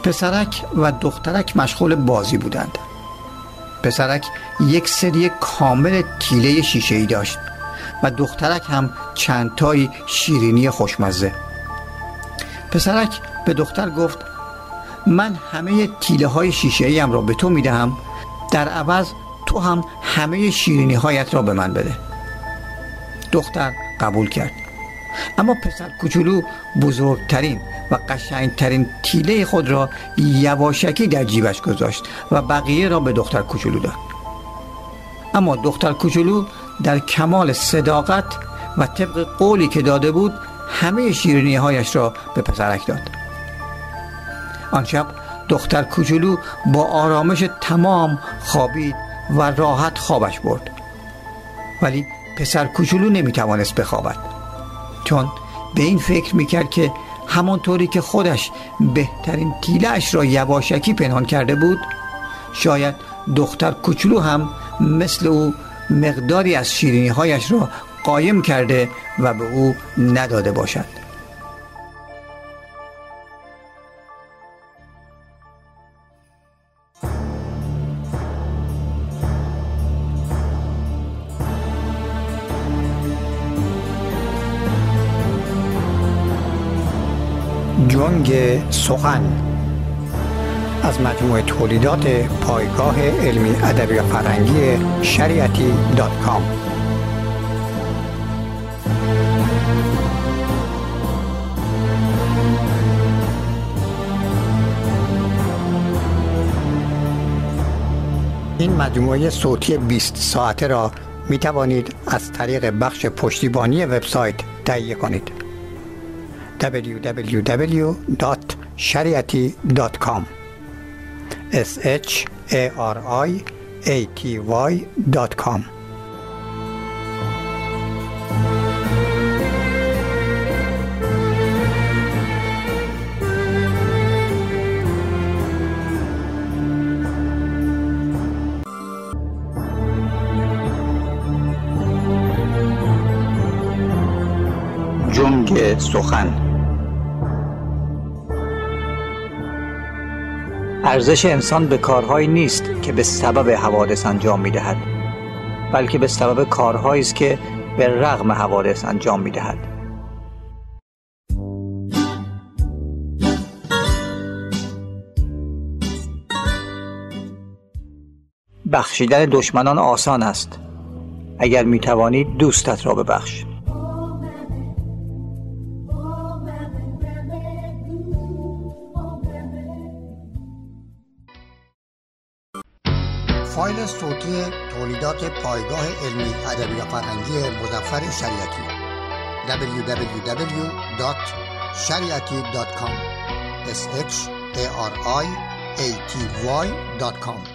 پسرک و دخترک مشغول بازی بودند. پسرک یک سری کامل تیله شیشه‌ای داشت و دخترک هم چند تای شیرینی خوشمزه. پسرک به دختر گفت من همه تیله های شیشه‌ای ام را به تو میدهم، در عوض تو هم همه شیرینی هایت را به من بده. دختر قبول کرد، اما پسر کوچولو بزرگترین و قشنگترین تیله خود را یواشکی در جیبش گذاشت و بقیه را به دختر کوچولو داد. اما دختر کوچولو در کمال صداقت و طبق قولی که داده بود همه شیرینی هایش را به پسرک داد. آن شب دختر کوچولو با آرامش تمام خوابید و راحت خوابش برد. ولی پسر کوچولو نمیتوانست بخوابد، چون به این فکر میکرد که همانطوری که خودش بهترین تیله‌اش را یواشکی پنهان کرده بود، شاید دختر کوچولو هم مثل او مقداری از شیرینی هایش را قایم کرده و به او نداده باشد. جنگ سخن از مجموعه تولیدات پایگاه علمی ادبی و فرهنگی شریعتی.com. این مجموعه صوتی 20 ساعته را می توانید از طریق بخش پشتیبانی وبسایت تهیه کنید. www.shariati.com shariaty.com. جنگ سخن. ارزش انسان به کارهایی نیست که به سبب حوادث انجام می‌دهد، بلکه به سبب کارهایی است که به رغم حوادث انجام می‌دهد. بخشیدن دشمنان آسان است. اگر می‌توانی دوستت را ببخش. فایل صوتی تولیدات پایگاه علمی ادبی و فرهنگی مظفر شریعتی. www.shariati.com shariaty.com